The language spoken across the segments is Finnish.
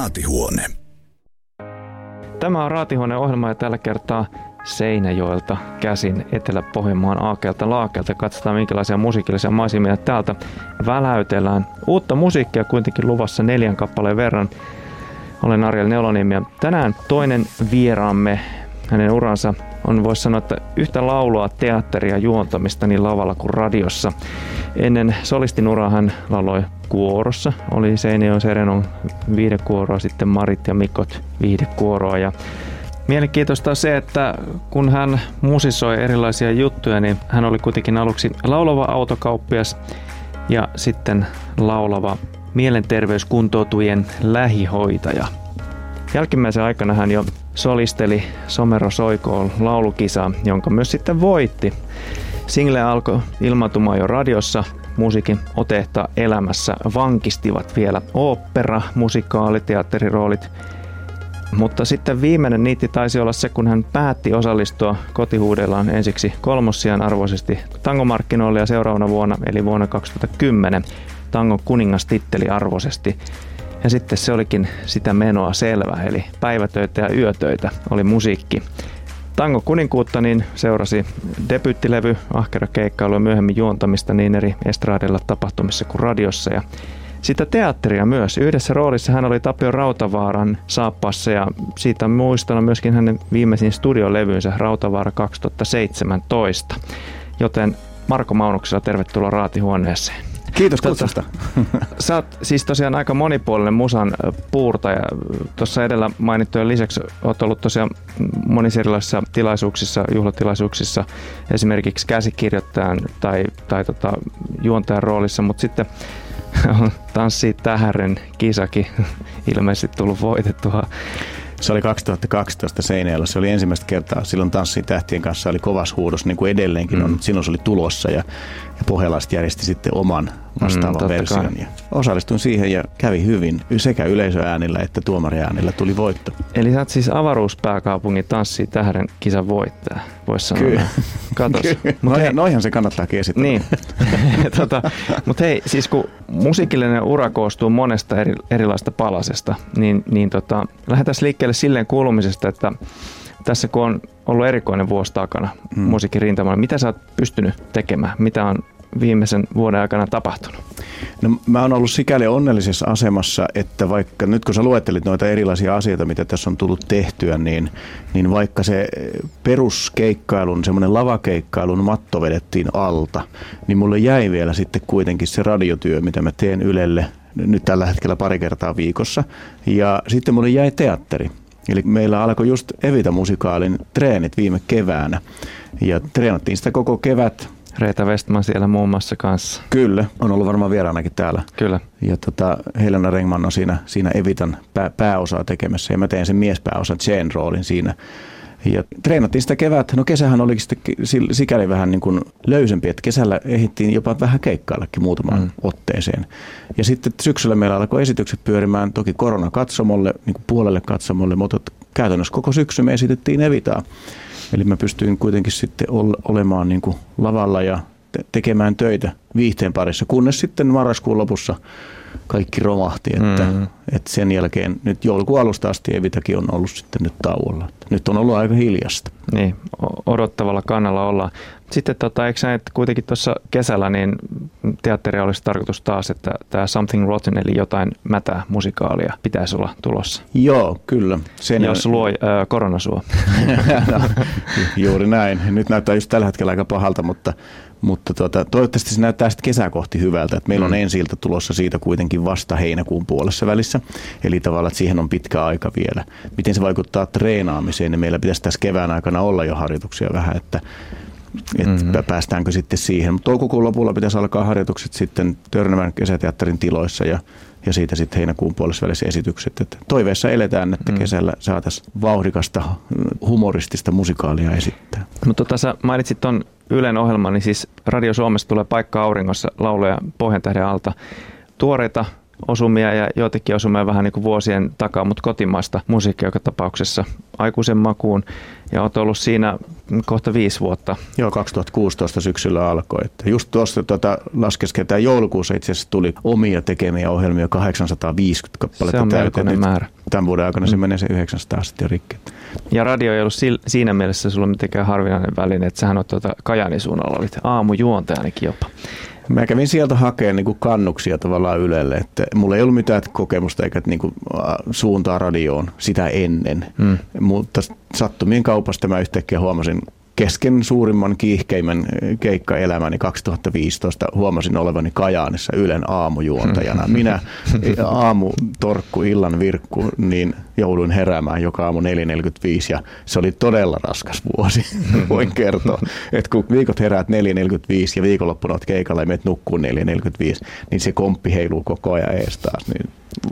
Raatihuone. Tämä on Raatihuone-ohjelma ja tällä kertaa Seinäjoelta käsin Etelä-Pohjanmaan aakelta laakelta. Katsotaan minkälaisia musiikillisia maisemia täältä väläytellään. Uutta musiikkia kuitenkin luvassa 4 kappaleen verran. Olen Ariel Neuloniemi ja tänään toinen vieraamme. Hänen uransa on, voisi sanoa, että yhtä laulua, teatteria, juontamista niin lavalla kuin radiossa. Ennen solistin uraa hän lauloi kuorossa. Oli Seinäjoen Serenon viihdekuoroa, sitten Marit ja Mikot viihdekuoroa. Ja mielenkiintoista on se, että kun hän musisoi erilaisia juttuja, niin hän oli kuitenkin aluksi laulava autokauppias ja sitten laulava mielenterveyskuntoutujien lähihoitaja. Jälkimmäisen aikana hän jo solisteli Somero Soikoon laulukisaa, jonka myös sitten voitti. Single alkoi ilmaantumaan jo radiossa. Musiikin otehta elämässä vankistivat vielä ooppera, musikaali, teatteriroolit. Mutta sitten viimeinen niitti taisi olla se, kun hän päätti osallistua kotihuudellaan ensiksi 3. sijan arvoisesti tangomarkkinoille ja seuraavana vuonna, eli vuonna 2010, tangon kuningastitteli arvoisesti. Ja sitten se olikin sitä menoa selvä, eli päivätöitä ja yötöitä oli musiikki. Tango kuninkuutta niin seurasi debyyttilevy, ahkera keikkailu ja myöhemmin juontamista niin eri estraadilla tapahtumissa kuin radiossa. Ja sitä teatteria myös. Yhdessä roolissa hän oli Tapio Rautavaaran saappaassa ja siitä muistona myöskin hänen viimeisin studiolevynsä Rautavaara 2017. Joten Marko Maunuksella tervetuloa Raatihuoneeseen. Kiitos kutsusta. Sä oot siis tosiaan aika monipuolinen musan puurtaja. Tuossa edellä mainittujen lisäksi oot ollut tosiaan monissa erilaisissa tilaisuuksissa, juhlatilaisuuksissa, esimerkiksi käsikirjoittajan tai juontajan roolissa, mutta sitten Tanssii tähären kisakin ilmeisesti tullut voitettua. Se oli 2012 Seinäjoella. Se oli ensimmäistä kertaa. Silloin Tanssii tähtien kanssa oli kovas huudos, niin kuin edelleenkin on. Silloin se oli tulossa ja pohjalaiset järjesti sitten oman vastaavan version. Ja osallistuin siihen ja kävi hyvin. Sekä yleisöäänillä että tuomariäänillä tuli voitto. Eli sä oot siis avaruuspääkaupungin Tanssii tähären kisan voittaja, voisi sanoa. Kyllä. Katos. Noihan se kannattaa esitellä. Niin. Mutta hei, siis kun musiikillinen ura koostuu monesta erilaista palasesta, niin lähdetään liikkeelle silleen kuulumisesta, että tässä kun on ollut erikoinen vuosi takana musiikin rintamalla, mitä sä oot pystynyt tekemään? Mitä on viimeisen vuoden aikana tapahtunut? No, mä oon ollut sikäli onnellisessa asemassa, että vaikka nyt kun sä luettelit noita erilaisia asioita, mitä tässä on tullut tehtyä, niin vaikka se peruskeikkailun, semmoinen lavakeikkailun matto vedettiin alta, niin mulle jäi vielä sitten kuitenkin se radiotyö, mitä mä teen Ylelle nyt tällä hetkellä 2 kertaa viikossa. Ja sitten mulle jäi teatteri. Eli meillä alkoi just Evita-musikaalin treenit viime keväänä. Ja treenattiin sitä koko kevät. Reetta Westman siellä muun muassa kanssa. Kyllä, on ollut varmaan vieraanakin täällä. Kyllä. Ja Helena Rengman on siinä Evitan pääosaa tekemässä ja mä teen sen miespääosan Jane roolin siinä. Ja treenattiin sitä kevät. No kesähän oli sitten sikäli vähän niin kuin löysempi, että kesällä ehdittiin jopa vähän keikkaillakin muutamaan otteeseen. Ja sitten syksyllä meillä alkoi esitykset pyörimään toki koronakatsomolle, niin kuin puolelle katsomolle, mutta käytännössä koko syksy me esitettiin Evitaa. Eli mä pystyin kuitenkin sitten olemaan niin kuin lavalla ja tekemään töitä viihteen parissa, kunnes sitten marraskuun lopussa kaikki romahti, että sen jälkeen nyt joulukuun alusta asti Evitakin on ollut sitten nyt tauolla. Nyt on ollut aika hiljasta. Niin, odottavalla kannalla ollaan. Sitten eikö sä, että kuitenkin tuossa kesällä niin teatteria olisi tarkoitus taas, että tämä Something Rotten eli jotain mätää musikaalia pitäisi olla tulossa? Joo, kyllä. Jos luo koronasua. No, juuri näin. Nyt näyttää just tällä hetkellä aika pahalta, mutta toivottavasti se näyttää sitten kesää kohti hyvältä. Että meillä on ensi-ilta tulossa siitä kuitenkin vasta heinäkuun puolessa välissä. Eli tavallaan, että siihen on pitkä aika vielä. Miten se vaikuttaa treenaamiseen, niin meillä pitäisi tässä kevään aikana olla jo harjoituksia vähän, että päästäänkö sitten siihen. Mutta toukokuun lopulla pitäisi alkaa harjoitukset sitten Törnävän kesäteatterin tiloissa ja siitä sitten heinäkuun puolessa välissä esitykset. Että toiveessa eletään, että kesällä saataisiin vauhdikasta, humoristista musikaalia esittää. Mutta sä mainitsit tuon Ylen ohjelman, niin siis Radio Suomessa tulee Paikka auringossa lauluja Pohjantähden alta. Tuoreita osumia ja joitakin osumia vähän niin kuin vuosien takaa, mutta kotimaista musiikkia joka tapauksessa aikuisen makuun. Ja olet ollut siinä kohta 5 vuotta. Joo, 2016 syksyllä alkoi. Että just tuossa laskeskeltaan joulukuussa itse asiassa tuli omia tekemiä ohjelmia 850 kappaletta. Se on melkoinen määrä. Tämän vuoden aikana se menee se 900 sitten rikki. Ja radio ei ollut siinä mielessä sulla mitenkään harvinainen väline, että sähän olet Kajaanin suunnalla, olit aamujuontajanikin jopa. Mä kävin sieltä hakemaan niin kuin kannuksia tavallaan Ylelle, että mulla ei ollut mitään kokemusta eikä niin kuin suuntaa radioon sitä ennen, mutta sattumien kaupasta mä yhtäkkiä huomasin kesken suurimman kiihkeimmän keikkaelämäni 2015 huomasin olevani Kajaanissa Ylen aamujuontajana. Minä aamutorkku, illan virkku, niin jouduin heräämään joka aamu 4.45 ja se oli todella raskas vuosi. Voin kertoa, että kun viikot heräät 4.45 ja viikonloppuna olet keikalla ja menet nukkuun 4.45, niin se komppi heiluu koko ajan ees taas. Niin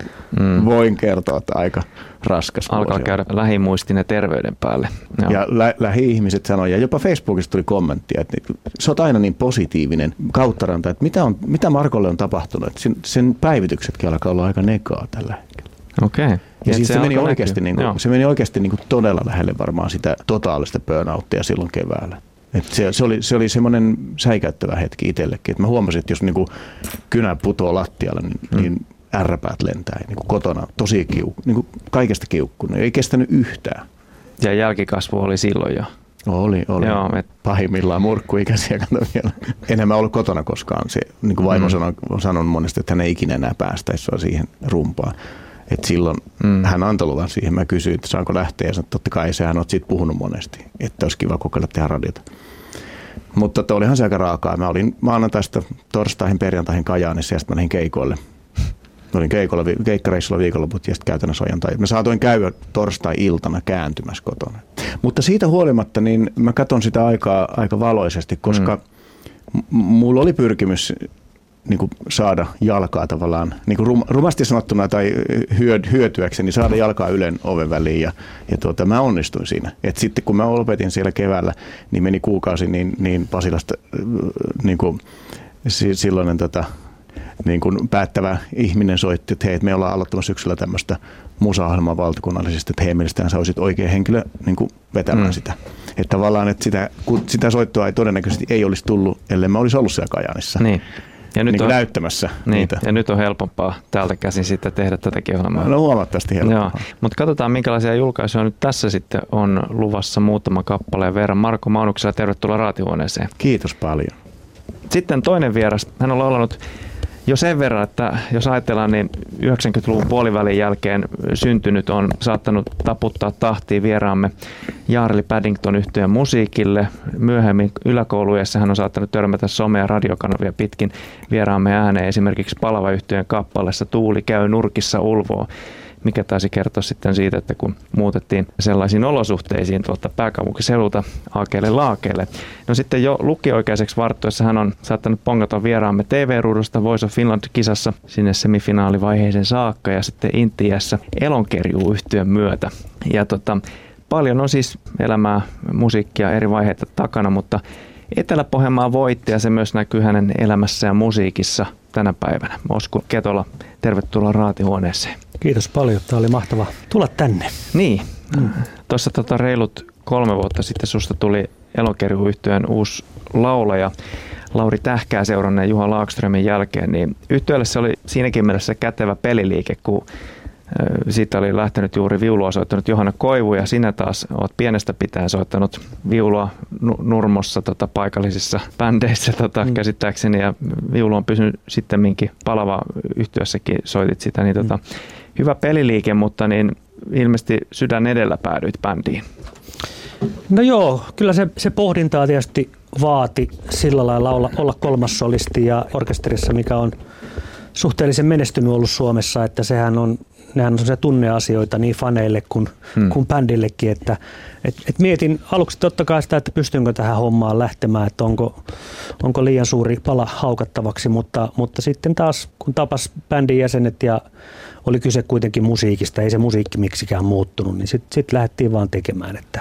voin kertoa, että aika raskas vuosi. Alkaa käydä lähimuistin ja terveyden päälle. Joo. Ja lähi-ihmiset sanoi, ja jopa Facebookista tuli kommenttia, että sä oot aina niin positiivinen kauttaranta, että mitä Markolle on tapahtunut. Että sen päivityksetkin alkaa olla aika negaa tällä hetkellä. Okei. Ja siis se meni oikeasti niin kuin todella lähelle varmaan sitä totaalista burnouttia silloin keväällä. Että se oli semmoinen säikäyttävä hetki itsellekin, että mä huomasin, että jos niin kuin kynä putoo lattialle, niin ärräpäät lentää niin kuin kotona tosi niin kuin kaikesta kiukkunut. Ei kestänyt yhtään. Ja jälkikasvu oli silloin jo. Oli. Joo, pahimmillaan murkkuikäisiä. Enemmän ollut kotona koskaan. Se, niin kuin vaimo sanoi monesti, että hän ei ikinä enää päästäisi siihen rumpaan. Et silloin hän antoi luvan siihen. Mä kysyin, että saanko lähteä. Ja sanoin, että totta kai sehän olet siitä puhunut monesti. Että olisi kiva kokeilla tehdä radiota. Mutta olihan se aika raakaa. Mä olin maanantaista torstaihin, perjantaihin Kajaanissa ja sitten mä lähdin keikoille. Mä olin keikkareissulla viikonloput ja sitten käytännössä ojantai. Mä saatoin käydä torstai-iltana kääntymässä kotona. Mutta siitä huolimatta niin mä katson sitä aika valoisesti, koska mulla oli pyrkimys niin kuin saada jalkaa tavallaan, niin kuin rumasti sanottuna tai hyötyäkseni, saada jalkaa Ylen oven väliin ja mä onnistuin siinä. Et sitten kun mä lopetin siellä keväällä, niin meni kuukausi, niin Pasilasta niin kuin silloinen niin kuin päättävä ihminen soitti, että hei, me ollaan aloittamassa syksyllä tämmöistä musa-ohjelmaa valtakunnallisesti, että hei, mielestäni sä olisit oikea henkilö niin kuin vetämään sitä. Että tavallaan, että sitä soittoa todennäköisesti ei olisi tullut, ellei mä olisi ollut siellä Kajaanissa. Niin. Ja nyt niin näyttämässä niitä. Ja nyt on helpompaa täältä käsin sitten tehdä tätäkin ohjelmaa. No huomattavasti helpompaa. Mutta katsotaan, minkälaisia julkaisuja nyt tässä sitten on luvassa muutama kappaleen verran. Marko Maunuksella, tervetuloa Raatihuoneeseen. Kiitos paljon. Sitten toinen vieras. Hän on laulanut jo sen verran, että jos ajatellaan, niin 90-luvun puolivälin jälkeen syntynyt on saattanut taputtaa tahtiin vieraamme Jaarli Paddington -yhtyeen musiikille. Myöhemmin yläkouluiässä hän on saattanut törmätä some- ja radiokanavia pitkin vieraamme ääneen esimerkiksi Palava -yhtyeen kappaleessa Tuuli käy nurkissa ulvoo, mikä taisi kertoa sitten siitä, että kun muutettiin sellaisiin olosuhteisiin tuolta pääkaupunkiseudulta aakeelle laakeelle. No sitten jo lukioikaiseksi varttuessa hän on saattanut pongata vieraamme TV-ruudusta Voice of Finland-kisassa sinne semifinaalivaiheeseen saakka ja sitten Intiässä Elonkerjuu-yhtyön myötä. Ja paljon on siis elämää, musiikkia eri vaiheita takana, mutta Etelä-Pohjanmaa voitti ja se myös näkyy hänen elämässä ja musiikissa tänä päivänä. Osku Ketola, tervetuloa Raatihuoneeseen. Kiitos paljon. Tämä oli mahtavaa tulla tänne. Niin. Tuossa reilut 3 vuotta sitten susta tuli Elonkerjuu-yhtyeen uusi laulaja. Lauri Tähkää seuranneen Juha Laakströmin jälkeen, niin yhtyeelle se oli siinäkin mielessä kätevä peliliike, kun siitä oli lähtenyt juuri viulua soittanut Johanna Koivu ja sinä taas olet pienestä pitäen soittanut viulua Nurmossa paikallisissa bändeissä käsittääkseni ja viulu on pysynyt sittemminkin Palava -yhtyössäkin soitit sitä, niin hyvä peliliike, mutta niin ilmeisesti sydän edellä päädyit bändiin. No joo, kyllä se pohdintaa tietysti vaati sillä lailla olla kolmas solisti ja orkesterissa, mikä on suhteellisen menestynyt ollut Suomessa, että nehän on se tunneasioita niin faneille kuin bändillekin, että mietin aluksi totta kai sitä, että pystynkö tähän hommaan lähtemään, että onko liian suuri pala haukattavaksi, mutta sitten taas kun tapas bändin jäsenet ja oli kyse kuitenkin musiikista, ei se musiikki miksikään muuttunut, niin sitten lähdettiin vaan tekemään, että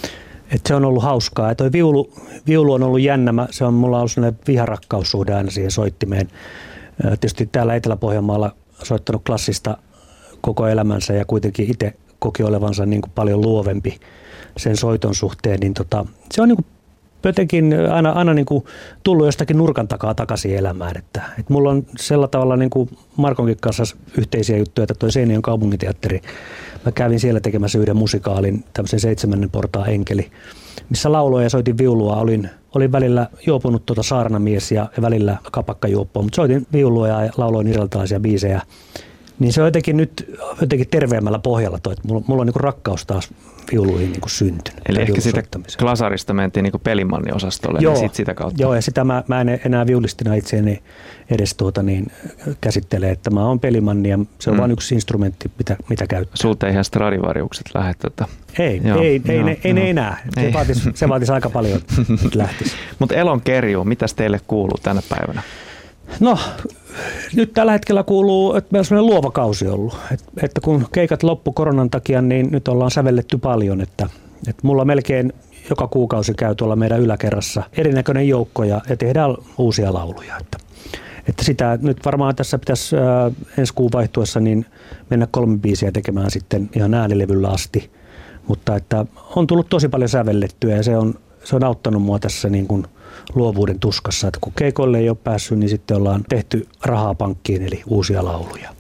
se on ollut hauskaa. Ja toi viulu on ollut jännä, mulla on ollut sellainen viharakkaussuhde aina siihen soittimeen. Tietysti täällä Etelä-Pohjanmaalla soittanut klassista koko elämänsä ja kuitenkin itse koki olevansa niin kuin paljon luovempi sen soiton suhteen, niin se on niin kuin jotenkin aina niin kuin tullut jostakin nurkan takaa takaisin elämään. Että mulla on sillä tavalla niin kuin Markonkin kanssa yhteisiä juttuja, että toi Seinäjoen kaupunginteatteri. Mä kävin siellä tekemässä yhden musikaalin, tämmöisen 7. portaan enkeli, missä lauloin ja soitin viulua. Olin välillä juopunut saarnamies ja välillä kapakkajuoppoa, mutta soitin viulua ja lauloin irlantilaisia biisejä. Niin se on jotenkin terveemmällä pohjalla toi, että mulla on niin kuin rakkaus taas viuluihin niin kuin syntynyt. Eli ehkä siitä klasarista mentiin niin kuin pelimanniosastolle, joo, niin sit sitä kautta. Joo, ja sitä mä en enää viulistina itseäni edes käsittele, että mä oon pelimanni ja se on vain yksi instrumentti, mitä käyttää. Sulta ei ihan Stradivariukset lähde Ei ne enää. Se vaatisi aika paljon, että lähtisi. Mutta Elonkerju, mitäs teille kuuluu tänä päivänä? No, nyt tällä hetkellä kuuluu, että meillä on sellainen luova kausi ollut. Että kun keikat loppu koronan takia, niin nyt ollaan sävelletty paljon. Että mulla melkein joka kuukausi käy tuolla meidän yläkerrassa erinäköinen joukko ja tehdään uusia lauluja. Että sitä nyt varmaan tässä pitäisi ensi kuun vaihtuessa niin mennä 3 biisiä tekemään sitten ihan äänilevyllä asti. Mutta että on tullut tosi paljon sävellettyä ja se on auttanut mua tässä niin kuin luovuuden tuskassa, että kun keikoille ei ole päässyt, niin sitten ollaan tehty rahaa pankkiin, eli uusia lauluja.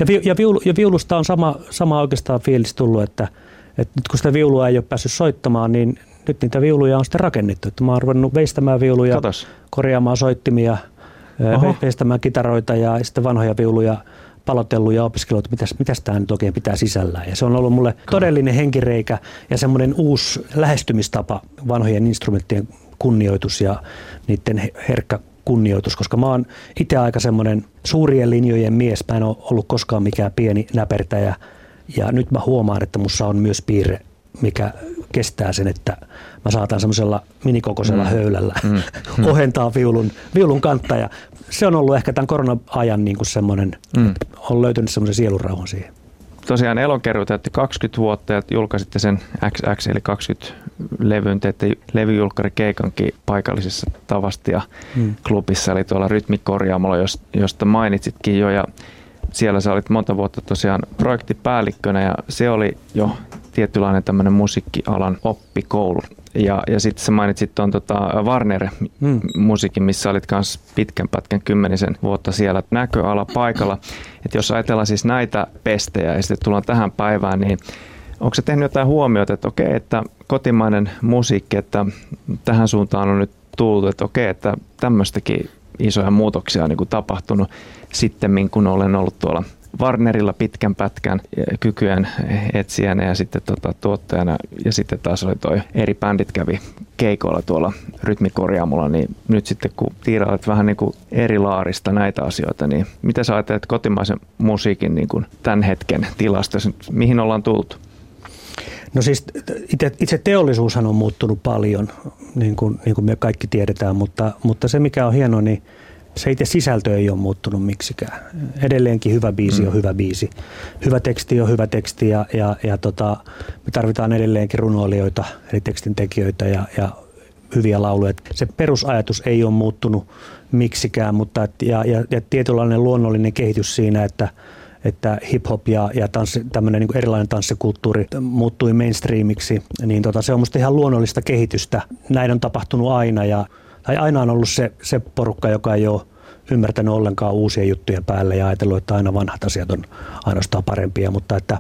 Ja viulusta on sama oikeastaan fiilis tullut, että nyt kun sitä viulua ei ole päässyt soittamaan, niin nyt niitä viuluja on sitten rakennettu. Että mä oon ruvennut veistämään viuluja, korjaamaan soittimia, veistämään kitaroita ja sitten vanhoja viuluja palotellut ja opiskellut, että mitäs tämä nyt oikein pitää sisällään. Ja se on ollut mulle todellinen henkireikä ja semmoinen uusi lähestymistapa vanhojen instrumenttien kunnioitus ja niiden herkkä kunnioitus, koska mä oon itse aika semmoinen suurien linjojen mies. Mä en ole ollut koskaan mikään pieni näpertäjä ja nyt mä huomaan, että mussa on myös piirre, mikä kestää sen, että mä saatan semmoisella minikokoisella höylällä ohentaa viulun kantta ja se on ollut ehkä tämän korona-ajan niin kuin semmoinen, on löytynyt semmoisen sielunrauhan siihen. Tosiaan Elonkerju täytti 20 vuotta ja julkaisitte sen XX eli 20-levyn, teette levyjulkkarikeikankin paikallisessa Tavastia klubissa, eli tuolla Rytmikorjaamolla, josta mainitsitkin jo, ja siellä sä olit monta vuotta tosiaan projektipäällikkönä ja se oli jo tietynlainen tämmöinen musiikkialan oppikoulu. Ja sitten sä mainitsit tuon Warner-musiikin, missä olit myös pitkän pätkän 10 vuotta siellä näköala paikalla. Et jos ajatellaan siis näitä pestejä ja sitten tullaan tähän päivään, niin onko se tehnyt jotain huomiota, että okei, että kotimainen musiikki, että tähän suuntaan on nyt tullut, että okei, että tämmöistäkin isoja muutoksia on niin kuin tapahtunut sitten, kun olen ollut tuolla Warnerilla pitkän pätkän kykyjen etsijänä ja sitten tuottajana ja sitten taas oli toi eri bändit kävi keikoilla tuolla Rytmikorjaamolla, niin nyt sitten kun tiirailet vähän niin kuin eri laarista näitä asioita, niin mitä sä ajattelet kotimaisen musiikin niin kuin tämän hetken tilasta, mihin ollaan tultu? No siis itse teollisuushan on muuttunut paljon, niin kuin me kaikki tiedetään, mutta se mikä on hienoa, niin se itse sisältö ei ole muuttunut miksikään. Edelleenkin hyvä biisi on hyvä biisi. Hyvä teksti on hyvä teksti ja me tarvitaan edelleenkin runoilijoita, eli tekstintekijöitä ja hyviä lauluja. Se perusajatus ei ole muuttunut miksikään, mutta ja tietynlainen luonnollinen kehitys siinä, että hip-hop ja tämmöinen niin erilainen tanssikulttuuri muuttui mainstreamiksi, niin se on musta ihan luonnollista kehitystä. Näin on tapahtunut aina tai aina on ollut se porukka, joka ei ole ymmärtänyt ollenkaan uusien juttujen päälle ja ajatellut, että aina vanhat asiat on ainoastaan parempia, mutta että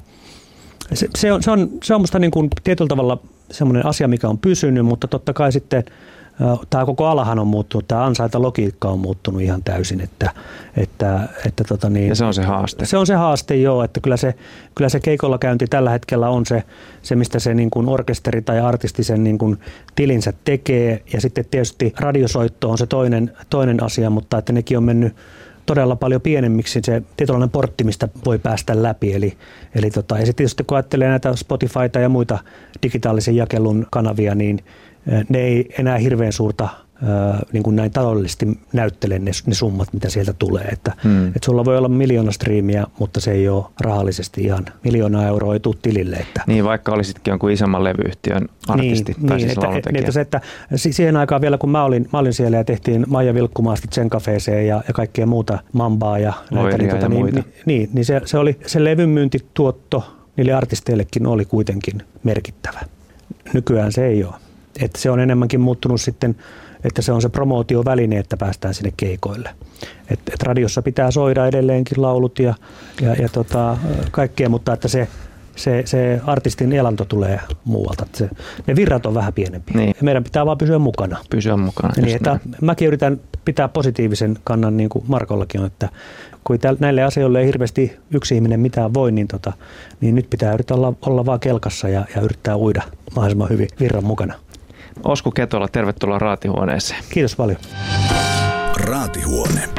se on musta niin kuin tietyllä tavalla semmoinen asia, mikä on pysynyt, mutta totta kai sitten tämä koko alahan on muuttunut, tämä ansaintalogiikka on muuttunut ihan täysin, ja se on se haaste. Se on se haaste, joo, että kyllä se keikolla käynti tällä hetkellä on se mistä se niin kuin orkesteri tai artisti sen niin kuin tilinsä tekee, ja sitten tietysti radiosoitto on se toinen asia, mutta että nekin on mennyt todella paljon pienemmiksi se tietynlainen portti, mistä voi päästä läpi. Eli ja sitten tietysti kun ajattelee näitä Spotifyta ja muita digitaalisen jakelun kanavia, niin ne ei enää hirveän suurta niin kuin näin taloudellisesti näyttele ne summat, mitä sieltä tulee. Että sulla voi olla 1 miljoona striimiä, mutta se ei ole rahallisesti ihan 1 miljoonaa euroa ei tule tilille. Että niin, vaikka olisitkin jonkun isomman levyyhtiön artisti tai siis laulutekijä. Että siihen aikaan vielä, kun mä olin siellä ja tehtiin Maija Vilkkumaasti Zen Cafeeseen ja kaikkea muuta Mambaa ja näitä, niin se levyn myyntituotto niille artisteillekin oli kuitenkin merkittävä. Nykyään se ei ole. Että se on enemmänkin muuttunut sitten, että se on se promootioväline, että päästään sinne keikoille. Et radiossa pitää soida edelleenkin laulut ja kaikkea, mutta että se artistin elanto tulee muualta. Ne virrat on vähän pienempiä. Niin. Meidän pitää vaan pysyä mukana. Niin, että mäkin yritän pitää positiivisen kannan, niin kuin Markollakin on, että kun näille asioille ei hirveästi yksi ihminen mitään voi, niin nyt pitää yrittää olla vaan kelkassa ja yrittää uida mahdollisimman hyvin virran mukana. Osku Ketola, tervetuloa Raatihuoneeseen. Kiitos paljon. Raatihuone.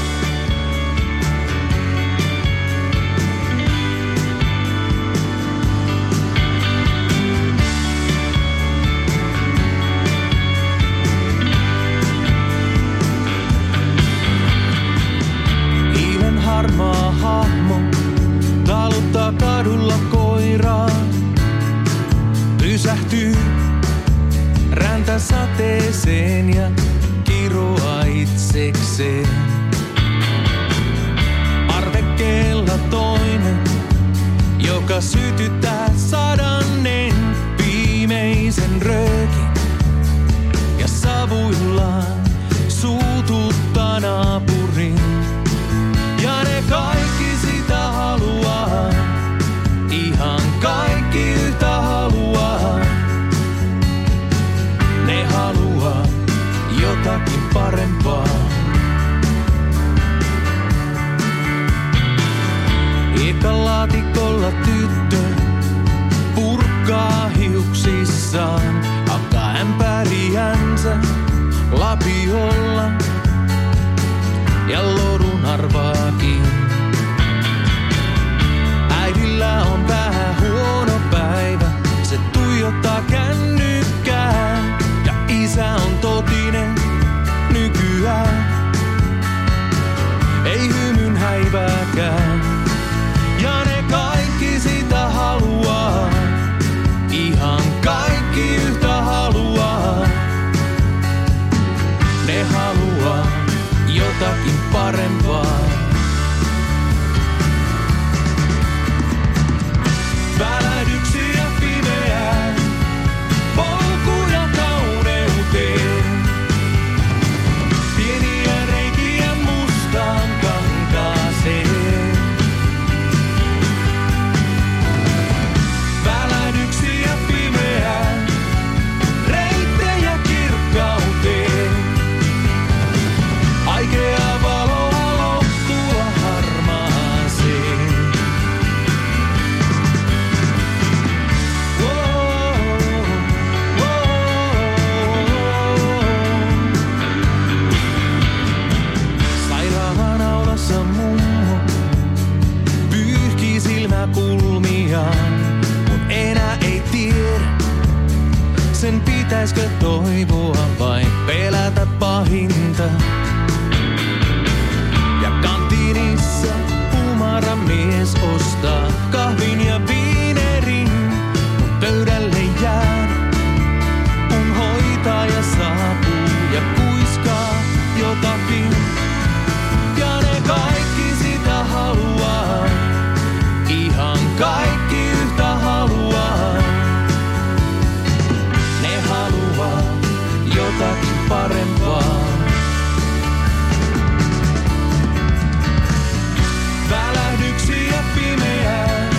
Hiilen harmaa hahmo taluttaa kadulla koiraa. Pysähtyy räntäsateeseen ja kiroaa itsekseen. Parvekkeella toinen, joka sytyttää 100 viimeisen röökin. Ja savuillaan suututtaa naapurin. Ja ne kaikki sitä haluaa, ihan kaikki yhtä haluaa. Ne haluaa jotakin parempaa. Hiekalaatikolla tyttö purkaa hiuksissaan, hakkaa ämpäriänsä lapiolla ja lorun arvaakin. Äidillä on vähän huono päivä, se tuijottaa kännykkää. Ja isä on totinen nykyään, ei hymyn häivääkään. Ja ne kaikki sitä haluaa, ihan kaikki yhtä haluaa. Ne haluaa jotakin parempaa. Välähdyksiä pimeään, polkuja kauneuteen. Pieniä reikiä mustaan kankaaseen. Välähdyksiä pimeään, reittejä kirkkauteen. Aikea valoa loptua harmaaseen. Sairaanaulassa mummo pyyhkii silmäkulmiaan, mut enää ei tiedä, sen pitäiskö toivoa vai pelätä pahinta. Ja kantiinissa humara mies ostaa kahvin ja viinerin, mut pöydälle jää, kun hoitaja saapuu ja kuiskaa jotakin. Ja ne kaikki sitä haluaa, ihan kaikki yhtä haluaa. Ne haluaa jotakin parempaa. Välähdyksiä pimeään,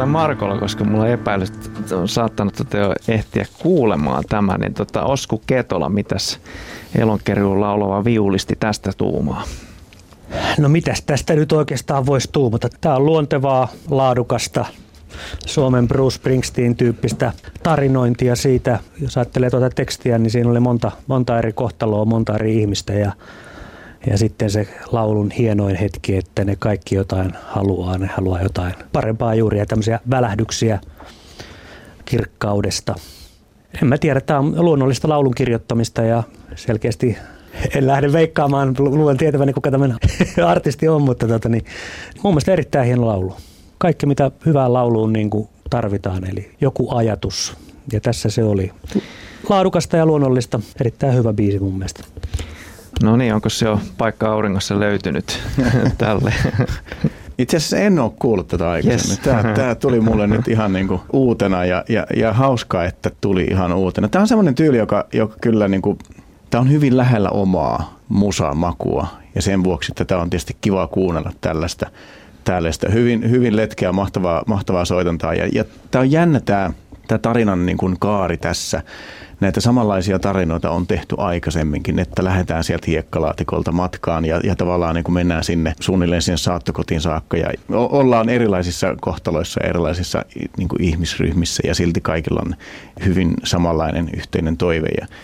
Markolla, koska mulla on epäilys, että on saattanut jo ehtiä kuulemaan tämän. Niin Osku Ketola, mitäs Elonkerjun laulava viulisti tästä tuumaa? No mitäs tästä nyt oikeastaan voisi tuumata? Tämä on luontevaa, laadukasta Suomen Bruce Springsteen-tyyppistä tarinointia siitä. Jos ajattelee tuota tekstiä, niin siinä oli monta eri kohtaloa, monta eri ihmistä ja sitten se laulun hienoin hetki, että ne kaikki jotain haluaa, ne haluaa jotain parempaa juuri ja tämmöisiä välähdyksiä kirkkaudesta. En mä tiedä, tämä on luonnollista laulun kirjoittamista ja selkeästi en lähde veikkaamaan, luulen tietäväni kuka tämän artisti on, mutta mun mielestä erittäin hieno laulu. Kaikki mitä hyvään lauluun niin kuin tarvitaan, eli joku ajatus ja tässä se oli laadukasta ja luonnollista, erittäin hyvä biisi mun mielestä. No niin, onko se jo paikka auringossa löytynyt tälle? Itse asiassa en ole kuullut tätä aikaisemmin. Yes. Tämä tuli mulle nyt ihan niin kuin uutena ja hauskaa, että tuli ihan uutena. Tämä on semmoinen tyyli, joka kyllä niin kuin, tämä on hyvin lähellä omaa musamakua ja sen vuoksi tätä on tietysti kiva kuunnella tällaista hyvin letkeä, mahtavaa soitantaa ja tämä on jännä tämä tarinan niin kuin kaari tässä. Näitä samanlaisia tarinoita on tehty aikaisemminkin, että lähdetään sieltä hiekkalaatikolta matkaan ja tavallaan niin kuin mennään suunnilleen sinne saattokotiin saakka ja ollaan erilaisissa kohtaloissa ja erilaisissa niin kuin ihmisryhmissä ja silti kaikilla on hyvin samanlainen yhteinen toive,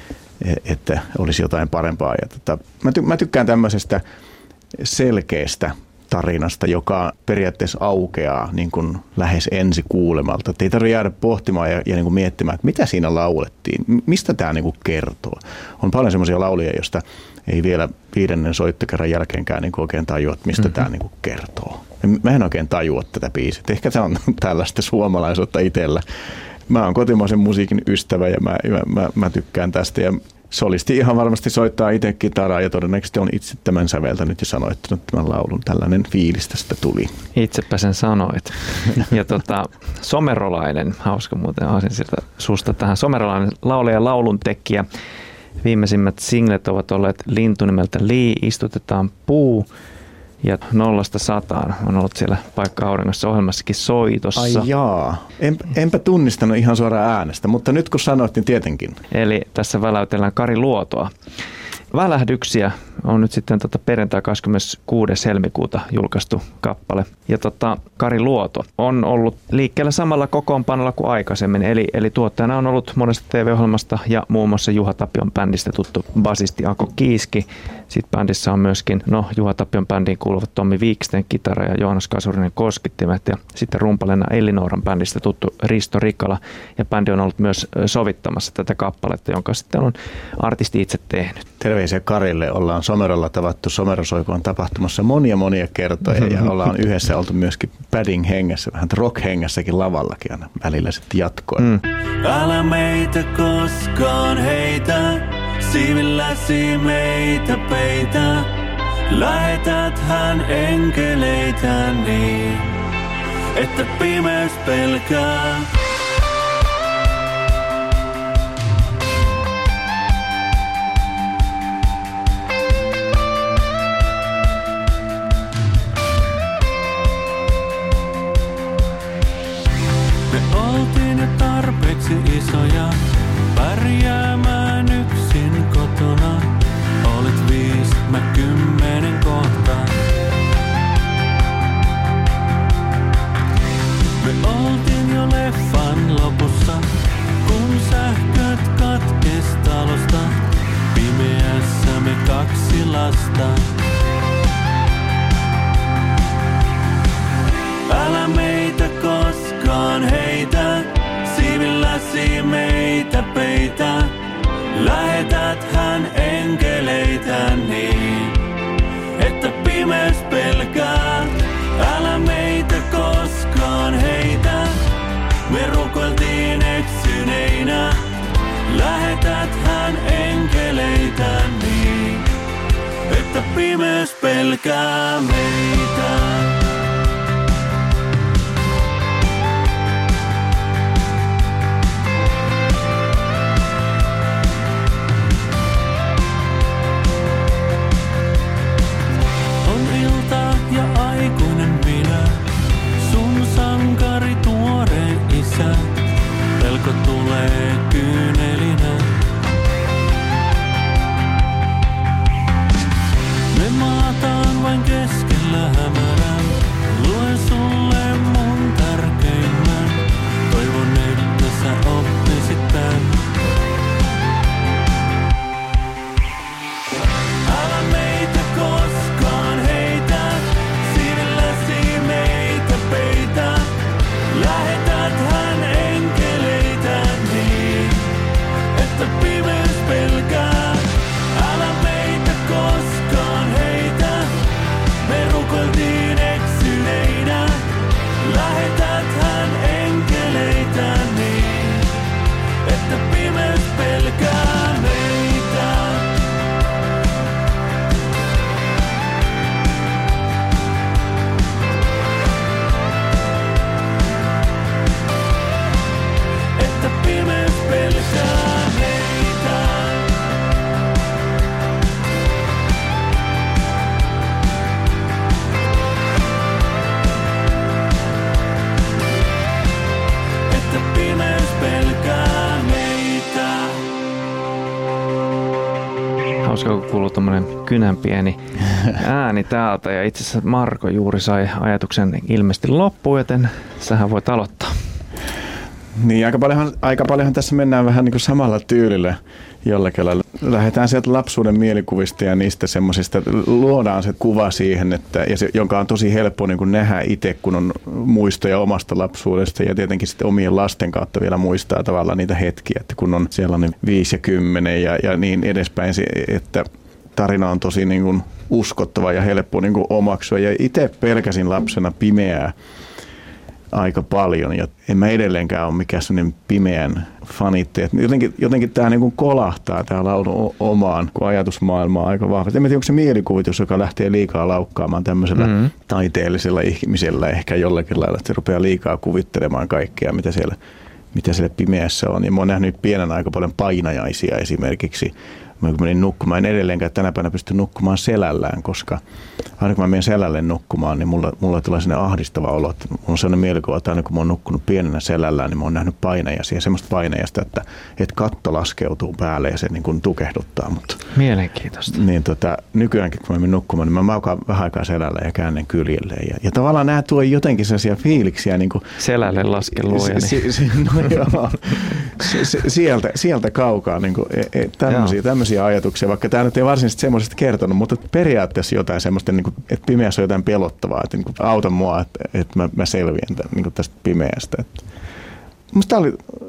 että olisi jotain parempaa. Ja mä tykkään tämmöisestä selkeästä tarinasta, joka periaatteessa aukeaa niin kuin lähes ensi kuulemalta. Ei tarvitse jäädä pohtimaan ja niin kuin miettimään, että mitä siinä laulettiin, mistä tämä niin kuin kertoo. On paljon semmoisia laulia, joista ei vielä 5. soittokerran jälkeenkään niin kuin oikein tajua, että mistä tämä niin kuin kertoo. Mä en oikein tajua tätä biisiä. Ehkä tämä on tällaista suomalaisuutta itsellä. Mä oon kotimaisen musiikin ystävä ja mä tykkään tästä ja solisti ihan varmasti soittaa itse kitaraa ja todennäköisesti on itse tämän säveltänyt ja sanoittanut tämän laulun. Tällainen fiilis tästä tuli. Itsepä sen sanoit. Ja somerolainen, hauska muuten aasinsilta susta tähän, somerolainen laulaja ja lauluntekijä. Viimeisimmät singlet ovat olleet lintu nimeltä Lee, Istutetaan puu ja 0–100 on ollut siellä Paikka auringossa ohjelmassakin soitossa. Ai jaa, enpä tunnistanut ihan suoraan äänestä, mutta nyt kun sanoit, niin tietenkin. Eli tässä väläytellään Kari Luotoa. Välähdyksiä on nyt sitten perjantai 26. helmikuuta julkaistu kappale. Ja Kari Luoto on ollut liikkeellä samalla kokoonpanolla kuin aikaisemmin. Eli tuottajana on ollut monesta TV-ohjelmasta ja muun muassa Juha Tapion bändistä tuttu basisti Ako Kiiski. Sitten bändissä on myöskin Juha Tapion bändiin kuuluvat Tommi Viiksten kitara ja Joonas Kasurinen koskittimet. Ja sitten rumpalena Ellinooran bändistä tuttu Risto Rikala. Ja bändi on ollut myös sovittamassa tätä kappaletta, jonka sitten on artisti itse tehnyt. Terveisiä Karille. Ollaan Somerolla tavattu Somerosoikoon tapahtumassa monia kertoja ja ollaan yhdessä oltu myöskin padding hengessä, vähän rock hengessäkin lavallakin aina välillä sitten jatkoin. Älä meitä koskaan heitä, siivilläsi meitä peitä. Lähetät hän enkeleitä niin, että pimeys pelkää. Oltiin jo tarpeeksi isoja pärjäämään yksin kotona. Olit 5, mä 10 kohta. Me oltiin jo leffan lopussa, kun sähköt katkes talosta. Pimeässä me 2 lasta. Älä meitä koskaan heitä, siivilläsi meitä peitä. Lähetät hän enkeleitä niin, että pimeys pelkää. Älä meitä koskaan heitä, me rukoiltiin eksyneinä. Lähetät hän enkeleitä niin, että pimeys pelkää meitä. Ja aikuinen minä, sun sankari tuo hauskaa, kun kuuluu tommonen kynän pieni ääni täältä. Ja itse asiassa Marko juuri sai ajatuksen ilmeisesti loppuun, joten sähän voit aloittaa. Niin, aika paljonhan tässä mennään vähän niin kuin samalla tyylillä jollakin lailla. Lähdetään sieltä lapsuuden mielikuvista ja niistä semmoisista, luodaan se kuva siihen, jonka on tosi helppo niin kuin nähdä itse, kun on muistoja omasta lapsuudesta ja tietenkin sitten omien lasten kautta vielä muistaa tavallaan niitä hetkiä, että kun on sellainen 5 ja 10 ja niin edespäin, että tarina on tosi niin kuin uskottava ja helppo niin kuin omaksua. Ja itse pelkäsin lapsena pimeää aika paljon ja en mä edelleenkään ole mikään sellainen pimeän fanitti. Jotenkin tämä niin kuin kolahtaa tämä laulu omaan ajatusmaailmaan aika vahvasti. En tiedä, onko se mielikuvitus, joka lähtee liikaa laukkaamaan tämmöisellä taiteellisella ihmisellä ehkä jollakin lailla, että se rupeaa liikaa kuvittelemaan kaikkea, mitä siellä pimeässä on. Ja mä oon nähnyt pienen aika paljon painajaisia esimerkiksi. Mä menin nukkumaan, en edelleenkään tänä päivänä pysty nukkumaan selällään, koska aina kun mä menen selälle nukkumaan, niin mulla tulee sellainen ahdistava olo. Että mulla on sellainen mielikuva, että aina kun mä oon nukkunut pienenä selällään, niin mä oon nähnyt painajaisia. Semmoista painajasta, että katto laskeutuu päälle ja se niin kuin tukehduttaa mut. Mielenkiintoista. Niin nykyäänkin kun mä menen nukkumaan, niin mä makaan vähän aikaa selällä ja käännän kyljelleen. Ja tavallaan nämä tuo jotenkin sellaisia fiiliksiä. Niin kuin, selälle laske luojani. Sieltä kaukaa niin kuin, tämmöisiä ajatuksia, vaikka tämä nyt ei varsinaisesti semmoisesta kertonut, mutta periaatteessa jotain semmoista, niin kuin, että pimeässä on jotain pelottavaa, että niin kuin, auta mua, että mä selviän niin kuin tästä pimeästä. Musta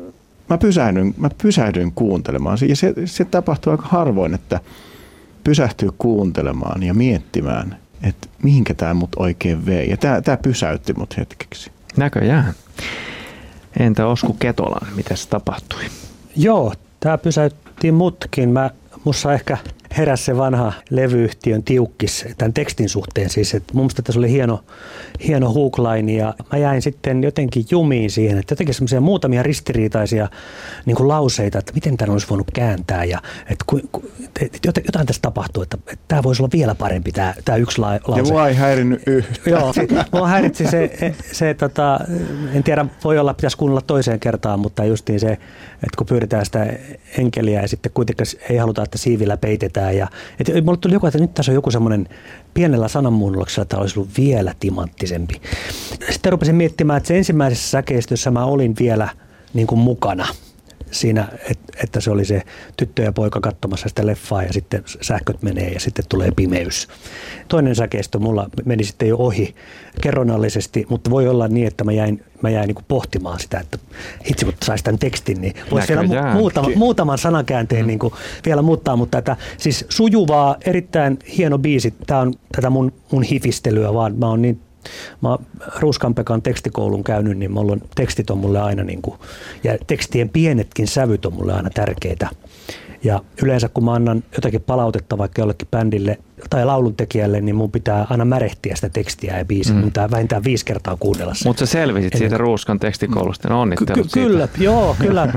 mä pysähdyin kuuntelemaan ja se tapahtuu aika harvoin, että pysähtyy kuuntelemaan ja miettimään, että mihinkä tämä mut oikein vei. Ja tämä pysäytti mut hetkeksi. Näköjään. Entä Osku Ketolan, mitä se tapahtui? Joo, tämä pysäytti mutkin. Musta ehkä heräsi se vanha levyyhtiön tiukkis tämän tekstin suhteen. Siis, että mun mielestä tässä oli hieno hookline ja mä jäin sitten jotenkin jumiin siihen, että jotenkin semmoisia muutamia ristiriitaisia niin kuin lauseita, että miten tämän olisi voinut kääntää ja että jotain tässä tapahtuu, että tämä voisi olla vielä parempi tämä yksi lause. Ja mua ei häirinnyt yhtään. Joo, mua häiritsi se en tiedä, voi olla, pitäisi kuunnella toiseen kertaan, mutta justiin se, että kun pyydetään sitä enkeliä ja sitten kuitenkin ei haluta, että siivillä peitetään. Ja, mulle tuli joku, että nyt tässä on joku semmoinen pienellä sananmuunnoksella, että tämä olisi ollut vielä timanttisempi. Sitten rupesin miettimään, että se ensimmäisessä säkeistössä mä olin vielä niin kuin mukana siinä, että se oli se tyttö ja poika katsomassa sitä leffaa ja sitten sähköt menee ja sitten tulee pimeys. Toinen säkeistö mulla meni sitten jo ohi kerronnallisesti, mutta voi olla niin, että mä jäin niin kuin pohtimaan sitä, että hitsi, kun saisi tämän tekstin, niin voisi vielä muutaman sanakäänteen niin kuin vielä muuttaa, mutta siis sujuvaa, erittäin hieno biisi. Tämä on tätä mun hifistelyä, vaan mä oon Ruuskan Pekan tekstikoulun käynyt, niin tekstit on mulle aina niin kuin, ja tekstien pienetkin sävyt on mulle aina tärkeitä. Ja yleensä kun mä annan jotakin palautetta vaikka jollekin bändille tai lauluntekijälle, niin mun pitää aina märehtiä sitä tekstiä ja biisiä. Mun pitää vähintään 5 kertaa kuunnella sitä. Mutta sä selvisit siitä Ruuskan tekstikoulusta, no onnittelut siitä. Kyllä.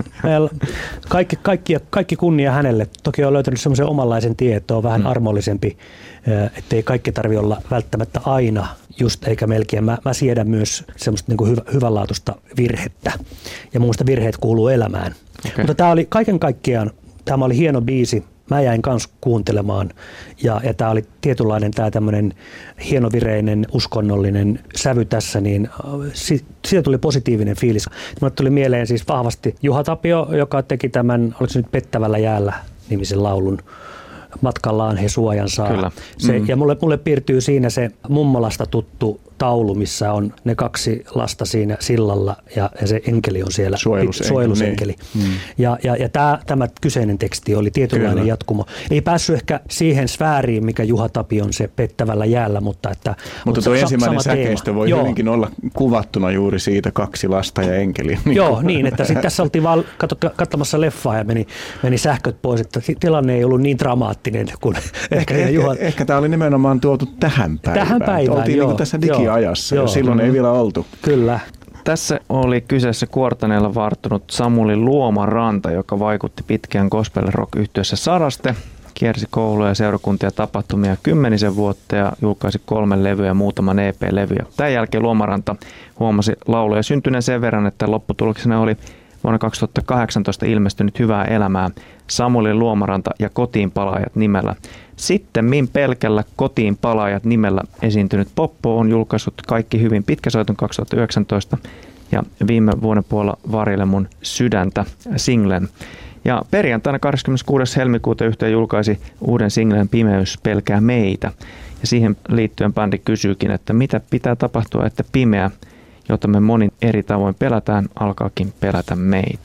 Kaikki kunnia hänelle. Toki on löytänyt semmoisen omanlaisen tien, että on vähän armollisempi, ettei kaikki tarvitse olla välttämättä aina just eikä melkein. Mä siedän myös semmoista niin kuin hyvänlaatuista virhettä. Ja mun mielestä virheet kuuluu elämään. Okay. Mutta tämä oli kaiken kaikkiaan, tämä oli hieno biisi. Mä jäin kanssa kuuntelemaan ja tämä oli tietynlainen tämä tämmöinen hienovireinen, uskonnollinen sävy tässä, niin siitä tuli positiivinen fiilis. Mulle tuli mieleen siis vahvasti Juha Tapio, joka teki tämän, oliko se nyt Pettävällä jäällä -nimisen laulun. Matkallaan he suojan saa. Ja mulle piirtyy siinä se mummolasta tuttu taulu, missä on ne 2 lasta siinä sillalla ja se enkeli on siellä, suojelusenkeli. Ja tämä kyseinen teksti oli tietynlainen jatkumo. Ei päässyt ehkä siihen sfääriin, mikä Juha Tapion se Pettävällä jäällä, mutta tuo ensimmäinen säkeistö voi hyvinkin olla kuvattuna juuri siitä 2 lasta ja enkeli. Joo, niin, että sitten tässä oltiin vaan katsomassa leffaa ja meni sähköt pois, että tilanne ei ollut niin dramaattinen kuin ehkä tämä oli nimenomaan tuotu tähän päivään. Oltiin niin tässä digiajassa ja silloin ei vielä oltu. Kyllä. Tässä oli kyseessä Kuortaneella varttunut Samuli Luomaranta, joka vaikutti pitkään gospel rock-yhtiössä Saraste. Kiersi kouluja ja seurakuntia tapahtumia 10 vuotta ja julkaisi 3 levyä ja muutaman EP-levyä. Tämän jälkeen Luomaranta huomasi lauluja syntyneen sen verran, että lopputuloksena oli vuonna 2018 ilmestynyt Hyvää elämää, Samuli Luomaranta ja Kotiinpalaajat nimellä. Sittemmin pelkällä Kotiinpalaajat nimellä esiintynyt Poppo on julkaissut Kaikki hyvin pitkäsoiton 2019 ja viime vuoden puolella Varjele mun sydäntä singlen. Ja perjantaina 26. helmikuuta yhtiö julkaisi uuden singlen Pimeys pelkää meitä. Ja siihen liittyen bändi kysyykin, että mitä pitää tapahtua, että pimeä, jota me monin eri tavoin pelätään, alkaakin pelätä meitä.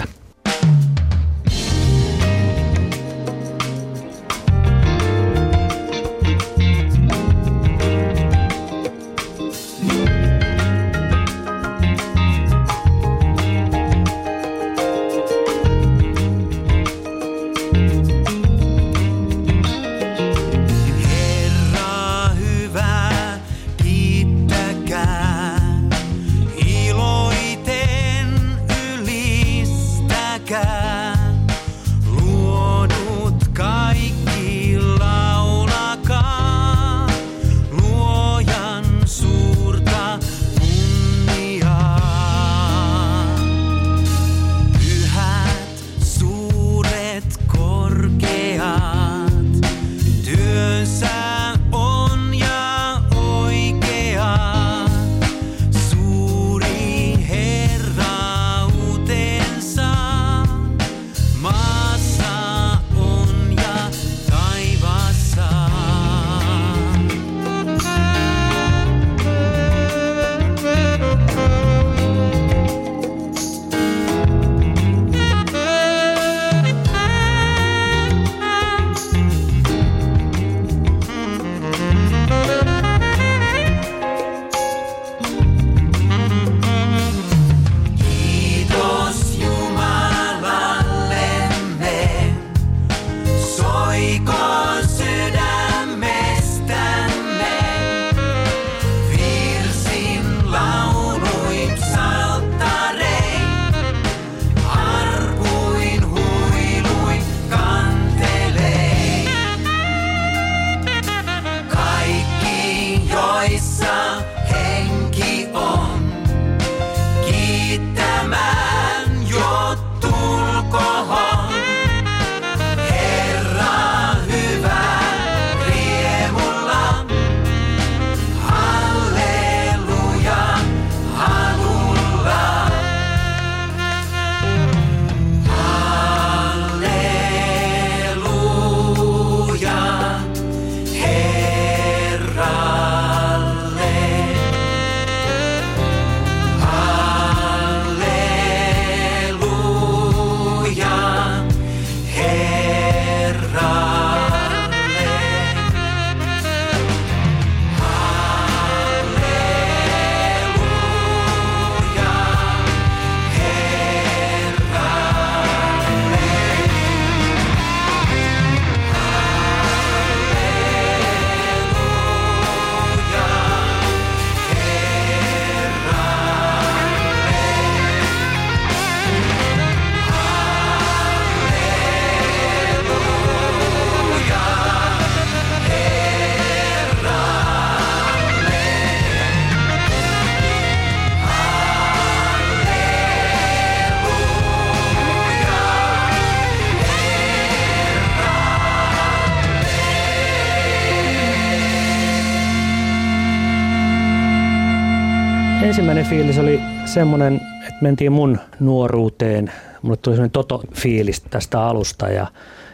Ensimmäinen fiilis oli semmoinen, että mentiin mun nuoruuteen. Mulle tuli semmoinen Toto-fiilis tästä alusta ja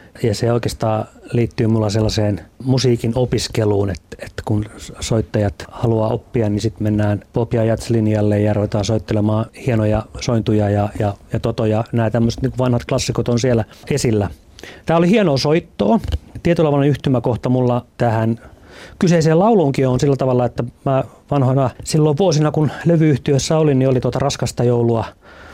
se oikeastaan liittyy mulla sellaiseen musiikin opiskeluun, että kun soittajat haluaa oppia, niin sitten mennään pop- ja jazz-linjalle ja ruvetaan soittelemaan hienoja sointuja ja totoja. Nämä tämmöiset niin vanhat klassikot on siellä esillä. Tämä oli hienoa soittoa. Tietyllä tavalla yhtymäkohta mulla tähän kyseiseen lauluunkin on sillä tavalla, että mä vanhoina silloin vuosina, kun levyyhtiössä olin, niin oli Raskasta joulua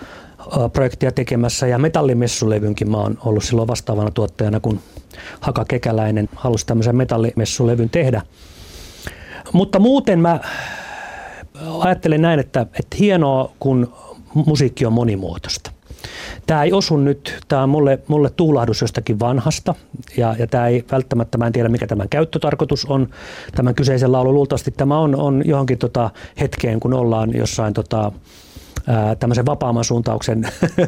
projektia tekemässä ja metallimessulevynkin mä oon ollut silloin vastaavana tuottajana, kun Haka Kekäläinen halusi tämmöisen metallimessulevyn tehdä. Mutta muuten mä ajattelen näin, että hienoa, kun musiikki on monimuotoista. Tämä ei osu nyt, tämä on mulle tuulahdus jostakin vanhasta ja tämä ei välttämättä, mä en tiedä mikä tämän käyttötarkoitus on tämän kyseisen laulun. Luultavasti tämä on johonkin hetkeen, kun ollaan jossain tämmöisen vapaamman suuntauksen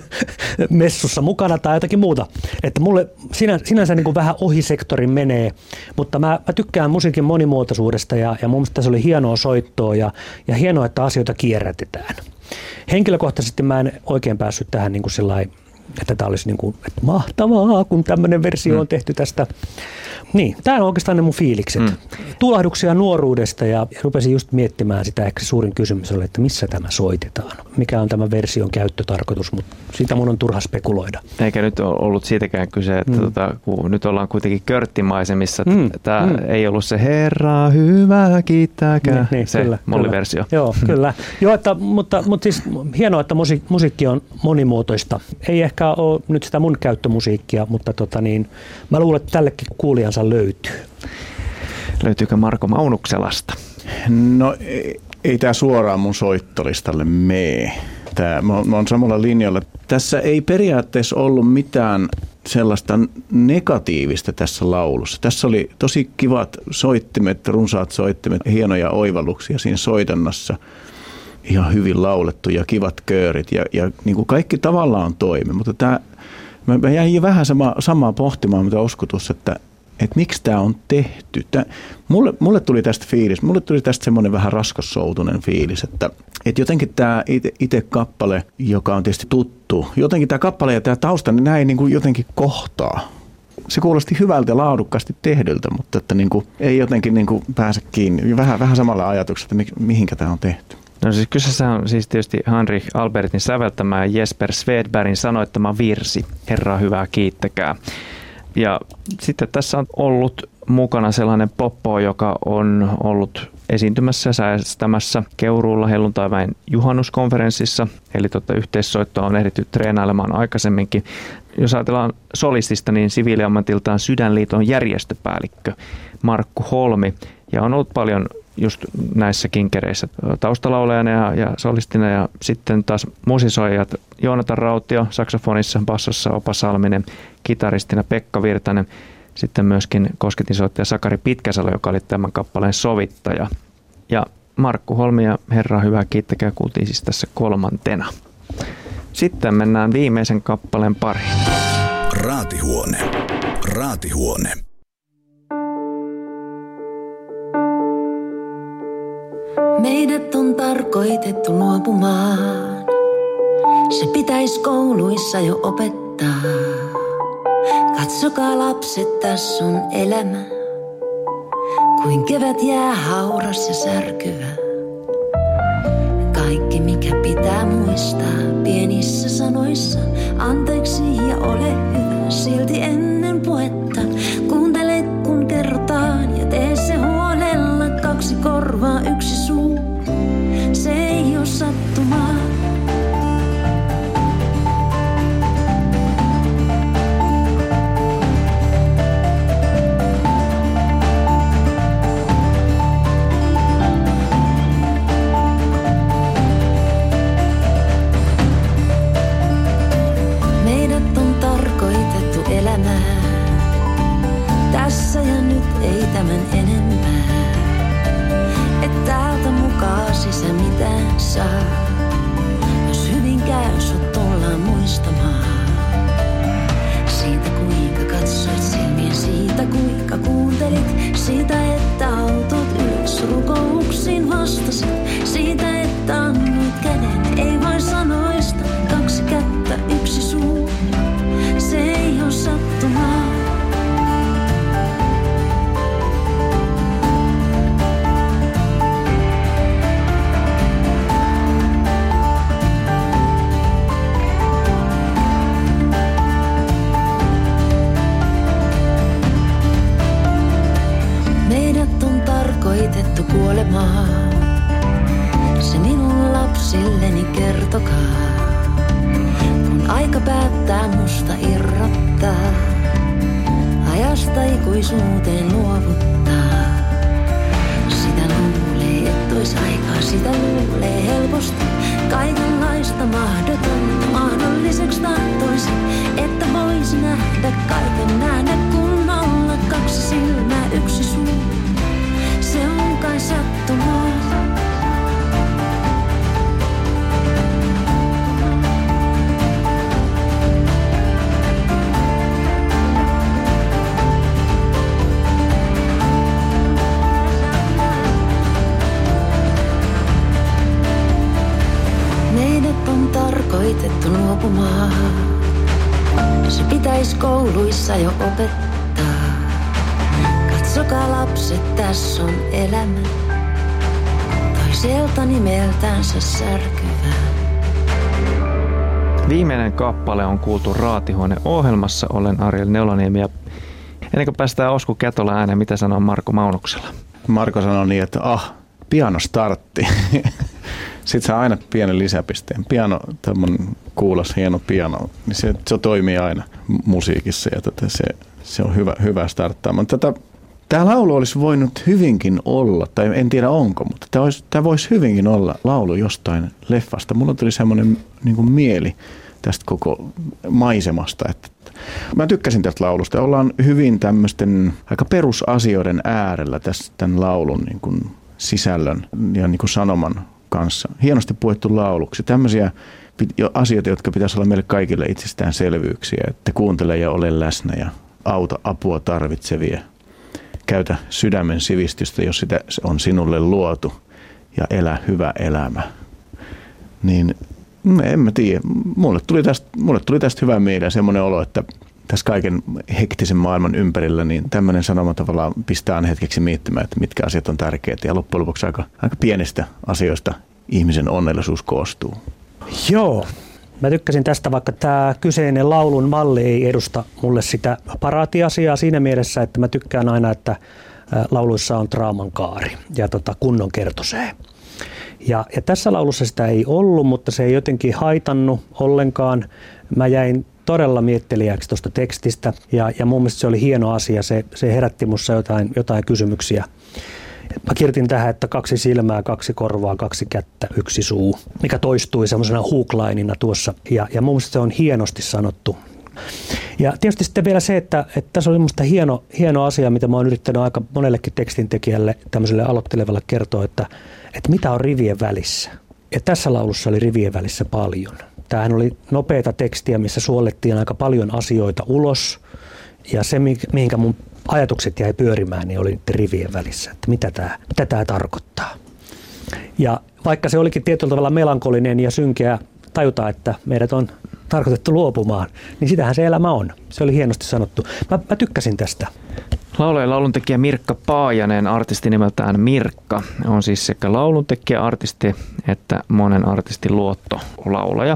messussa mukana tai jotakin muuta. Että mulle sinänsä niin kuin vähän ohi sektorin menee, mutta mä tykkään musiikin monimuotoisuudesta ja mun mielestä tässä oli hienoa soittoa ja hienoa, että asioita kierrätetään. Henkilökohtaisesti mä en oikein päässyt tähän niin kuin sillai, että tämä olisi niin kuin, että mahtavaa, kun tämmöinen versio on tehty tästä. Niin, tämä on oikeastaan ne mun fiilikset. Tuulahduksia nuoruudesta ja rupesin just miettimään sitä, ehkä suurin kysymys oli, että missä tämä soitetaan. Mikä on tämän version käyttötarkoitus, mutta siitä mun on turha spekuloida. Eikä nyt ole ollut siitäkään kyse, että kun nyt ollaan kuitenkin körttimaisemissa. Tämä ei ollut se Herra, hyvä, kiittäkää, se kyllä, molliversio. Joo, kyllä. Joo, mutta siis hienoa, että musiikki on monimuotoista. Ei ehkä ole nyt sitä mun käyttömusiikkia, mutta mä luulen, että tällekin kuulijansa löytyy. Löytyykö Marko Maunukselasta? No ei tämä suoraan mun soittolistalle mene. Mä oon samalla linjalla. Tässä ei periaatteessa ollut mitään sellaista negatiivista tässä laulussa. Tässä oli tosi kivat soittimet, runsaat soittimet, hienoja oivalluksia siinä soitannassa. Ihan hyvin laulettu ja kivat köörit ja niin kuin kaikki tavallaan toimi. Mutta mä jäin vähän samaa pohtimaan, mitä Oskutus, että miksi tämä on tehty. Mulle tuli tästä fiilis, mulle tuli tästä semmoinen vähän raskassoutunen fiilis, että jotenkin tämä itse kappale, joka on tietysti tuttu, jotenkin tämä kappale ja tämä tausta, niin nämä ei niin kuin jotenkin kohtaa. Se kuulosti hyvältä ja laadukkaasti tehdyltä, mutta että niin kuin ei jotenkin niin kuin pääse kiinni. Vähän samalla ajatuksella, että mihinkä tämä on tehty. No siis kyseessä on siis tietysti Heinrich Albertin säveltämä ja Jesper Svedbergin sanoittama virsi, Herraa hyvää kiittäkää. Ja sitten tässä on ollut mukana sellainen poppo, joka on ollut esiintymässä ja säästämässä Keuruulla Helluntaiväen juhannuskonferenssissa. Eli yhteissoittoa on ehditty treenailemaan aikaisemminkin. Jos ajatellaan solistista, niin siviiliammatiltaan Sydänliiton järjestöpäällikkö Markku Holmi. Ja on ollut paljon just näissä kinkereissä taustalaulajana ja solistina ja sitten taas musisoijat Joonatan Rautio saksofonissa, bassossa Opa Salminen, kitaristina Pekka Virtanen, sitten myöskin kosketinsoittaja Sakari Pitkäsalo, joka oli tämän kappaleen sovittaja. Ja Markku Holmi ja Herra hyvää kiittäkää kuultiin siis tässä kolmantena. Sitten mennään viimeisen kappaleen pariin. Raatihuone. Raatihuone. Meidät on tarkoitettu luopumaan. Se pitäisi kouluissa jo opettaa. Katsokaa lapset, tässä on elämä. Kuin kevät jää hauras ja särkyvä. Kaikki mikä pitää muistaa pienissä sanoissa. Anteeksi ja ole hyvä silti ennen puhetta. Kuuntele kun kerrotaan ja tee se huolella. 2 korvaa 1 suu. Se ei oo sattumaa. Meidät on tarkoitettu elämään. Tässä ja nyt ei tämän enempää. Et täältä mukaan sisä mitään saa. Jos hyvin käy, sut tullaan muistamaan. Siitä kuinka katsoit silmiin, siitä kuinka kuuntelit. Siitä että autot ylös rukouksiin vastasit. Siitä että annoit käden, ei vain sanoista. 2 kättä, 1 suu. Se ei oo sattumaa. Tarkoitettu kuolemaan. Se minun lapsilleni kertokaa. Kun aika päättää musta irrottaa. Ajasta ikuisuuteen luovuttaa. Sitä luulee, et ois aikaa. Sitä luulee helposti. Kaikenlaista mahdotonta mahdolliseksi tahtoisin. Että voisi nähdä kaiken nähdä kunnolla. 2 silmää, 1 suu. Se on kai sattumaa. luopumaan. Se pitäisi kouluissa jo opettaa. Katsokaa lapset, tässä on elämä. Toiselta nimeltänsä särkyvä. Viimeinen kappale on kuultu Raatihuone-ohjelmassa. Olen Ariel Neulaniemi ja ennen kuin päästään Osku Kätola ääneen, mitä sanoo Marko Maunuksella? Marko sanoi niin, että piano startti. Sitten saa aina pienen lisäpisteen. Piano, tämmöinen kuulas hieno piano, niin se toimii aina musiikissa ja se on hyvä starttaa. Tämä laulu olisi voinut hyvinkin olla, tai en tiedä onko, mutta tämä voisi hyvinkin olla laulu jostain leffasta. Mulla tuli semmoinen niin kuin mieli tästä koko maisemasta, että mä tykkäsin tästä laulusta. Ollaan hyvin tämmöisten aika perusasioiden äärellä tämän laulun niin kuin sisällön ja niin kuin sanoman kanssa. Hienosti puettu lauluksi. Tämmöisiä asioita, jotka pitäisi olla meille kaikille itsestäänselvyyksiä, että kuuntele ja ole läsnä ja auta apua tarvitsevia. Käytä sydämen sivistystä, jos sitä on sinulle luotu ja elä hyvä elämä. Niin en mä tiedä. Mulle tuli tästä hyvä mieli ja semmoinen olo, että tässä kaiken hektisen maailman ympärillä niin tämmöinen sanoma tavallaan pistää aina hetkeksi miettimään, että mitkä asiat on tärkeitä. Ja loppujen lopuksi aika pienistä asioista ihmisen onnellisuus koostuu. Joo. Mä tykkäsin tästä, vaikka tämä kyseinen laulun malli ei edusta mulle sitä paraatiasiaa siinä mielessä, että mä tykkään aina, että lauluissa on draaman kaari ja kunnon kertosee. Ja tässä laulussa sitä ei ollut, mutta se ei jotenkin haitannut ollenkaan. Mä jäin todella miettelijäksi tuosta tekstistä ja mun mielestä se oli hieno asia. Se herätti musta jotain kysymyksiä. Mä kirjoitin tähän, että 2 silmää, 2 korvaa, 2 kättä, 1 suu, mikä toistui semmoisena hooklinina tuossa. Ja mun mielestä se on hienosti sanottu. Ja tietysti sitten vielä se, että tässä on semmoista hieno asia, mitä mä oon yrittänyt aika monellekin tekstintekijälle, tämmöiselle aloittelevalle kertoa, että mitä on rivien välissä. Ja tässä laulussa oli rivien välissä paljon. Tämähän oli nopeata tekstiä, missä suolettiin aika paljon asioita ulos. Ja se, mihinkä mun ajatukset jäi pyörimään, niin oli nyt rivien välissä, että mitä tämä tarkoittaa. Ja vaikka se olikin tietyllä tavalla melankolinen ja synkeä tajuta, että meidät on tarkoitettu luopumaan, niin sitähän se elämä on. Se oli hienosti sanottu. Mä tykkäsin tästä. Laulaja ja lauluntekijä Mirkka Paajanen, artisti nimeltään Mirkka, on siis sekä lauluntekijä, artisti että monen artistin luottolaulaja.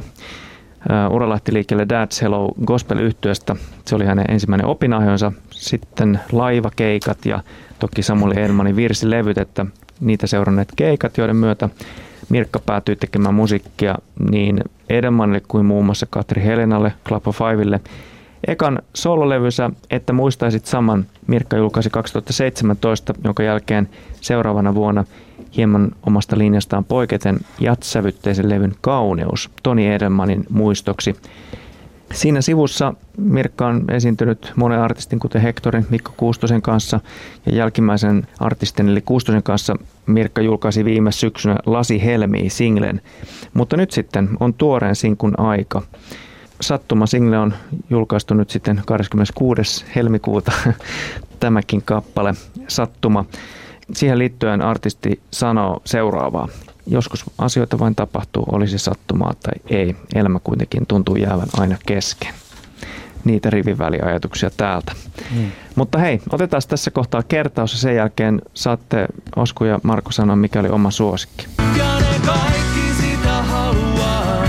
Ura lähti liikkeelle Dad's Hello Gospel-yhtyeestä. Se oli hänen ensimmäinen opinahjonsa. Sitten laivakeikat ja toki Samuli Edelmanin virsilevyt, että niitä seuranneet keikat, joiden myötä Mirkka päätyi tekemään musiikkia niin Edelmanille kuin muun muassa Katri Helenalle, Club of Fivelle. Ekan sololevynsä, että muistaisit saman, Mirkka julkaisi 2017, jonka jälkeen seuraavana vuonna hieman omasta linjastaan poiketen jazz-sävytteisen levyn Kauneus Toni Edelmanin muistoksi. Siinä sivussa Mirkka on esiintynyt monen artistin, kuten Hektorin, Mikko Kuustosen kanssa ja jälkimmäisen artistin eli Kuustosen kanssa Mirkka julkaisi viime syksynä Lasi Helmi-singlen, mutta nyt sitten on tuoreen sinkun aika. Sattuma-single on julkaistu nyt sitten 26. helmikuuta, tämäkin kappale Sattuma. Siihen liittyen artisti sanoo seuraavaa. Joskus asioita vain tapahtuu, olisi sattumaa tai ei. Elämä kuitenkin tuntuu jäävän aina kesken. Niitä riviväliajatuksia täältä. Mutta hei, otetaan tässä kohtaa kertaus ja sen jälkeen saatte Osku ja Marko sanoa, mikä oli oma suosikki. Ja ne kaikki sitä haluaa,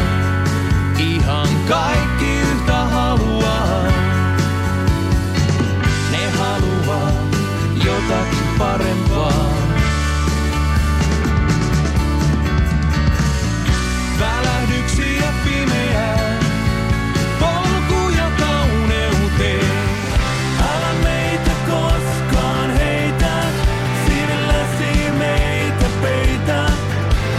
ihan kaikki yhtä haluaa. Ne haluaa jotakin parempaa. Välähdyksiä pimeää, polkuja kauneuteen. Älä meitä koskaan heitä, sivilläsi meitä peitä.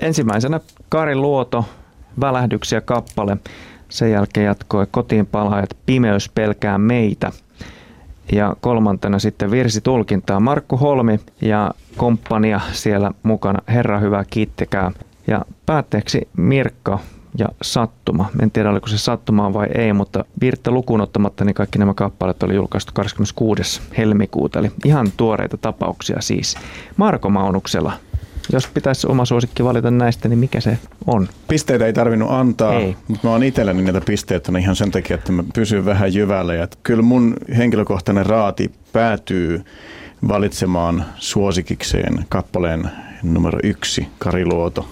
Ensimmäisenä Kari Luoto, Välähdyksiä kappale. Sen jälkeen jatkoi Kotiin palaajat, Pimeys pelkää meitä. Ja kolmantena sitten virsitulkintaa Markku Holmi ja komppania siellä mukana. Herra hyvä, kiittäkää. Ja päätteeksi Mirkka ja Sattuma. En tiedä, oliko se sattumaa vai ei, mutta Virttä lukuun ottamatta niin kaikki nämä kappaleet oli julkaistu 26. helmikuuta. Eli ihan tuoreita tapauksia siis. Marko Maunuksella, jos pitäisi oma suosikki valita näistä, niin mikä se on? Pisteitä ei tarvinnut antaa, Ei. mutta mä oon itselleni niitä pisteitä ihan sen takia, että mä pysyn vähän jyvällä. Ja kyllä mun henkilökohtainen raati päätyy valitsemaan suosikikseen kappaleen numero 1, Kari Luoto.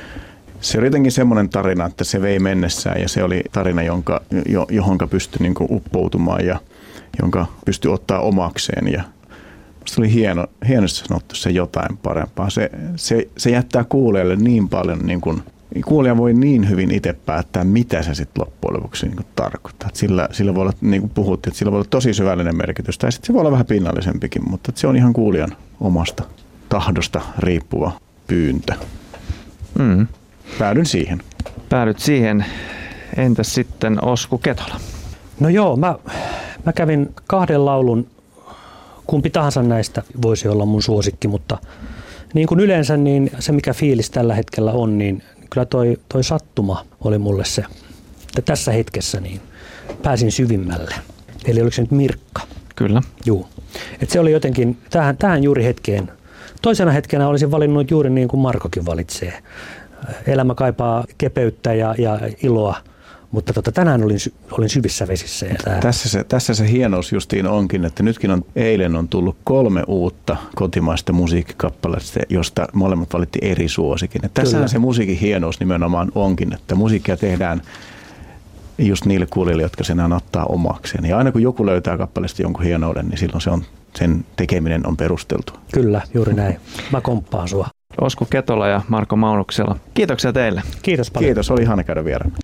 Se oli jotenkin semmoinen tarina, että se vei mennessään ja se oli tarina, johonka pystyi niin kuin uppoutumaan ja jonka pystyi ottaa omakseen. Ja musta oli hienosti sanottu se jotain parempaa. Se jättää kuulijalle niin paljon, niin kuin, kuulija voi niin hyvin itse päättää, mitä se sitten loppujen lopuksi niin kuin tarkoittaa. Sillä voi olla, niin kuin puhuttiin, että sillä voi olla tosi syvällinen merkitys tai sitten se voi olla vähän pinnallisempikin, mutta se on ihan kuulijan omasta tahdosta riippuva pyyntö. Mm. Päädyn siihen. Päädyt siihen. Entäs sitten Osku Ketola? No joo, mä kävin 2 laulun, kumpi tahansa näistä voisi olla mun suosikki, mutta niin kuin yleensä niin se mikä fiilis tällä hetkellä on, niin kyllä toi Sattuma oli mulle se, että tässä hetkessä niin pääsin syvimmälle. Eli oliko se nyt Mirkka? Kyllä. Juu. Et se oli jotenkin, tähän juuri hetkeen. Toisena hetkenä olisin valinnut juuri niin kuin Markokin valitsee. Elämä kaipaa kepeyttä ja iloa, mutta tänään olin syvissä vesissä. Ja Tässä se hienous justiin onkin, että nytkin eilen on tullut 3 uutta kotimaista musiikkikappaletta, josta molemmat valittiin eri suosikin. Tässähän se musiikin hienous nimenomaan onkin, että musiikkia tehdään just niille kuulijoille, jotka sen ottaa omakseen. Ja aina kun joku löytää kappaleesta jonkun hienouden, niin silloin sen tekeminen on perusteltu. Kyllä, juuri näin. Mä komppaan sua. Osku Ketola ja Marko Maunuksella. Kiitoksia teille. Kiitos paljon. Kiitos, oli ihana käydä vieraana.